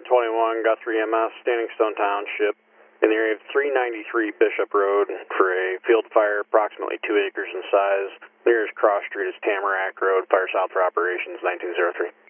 21, Guthrie MS, Standing Stone Township, in the area of 393 Bishop Road for a field fire approximately 2 acres in size. Nearest cross street is Tamarack Road, fire south for operations 1903.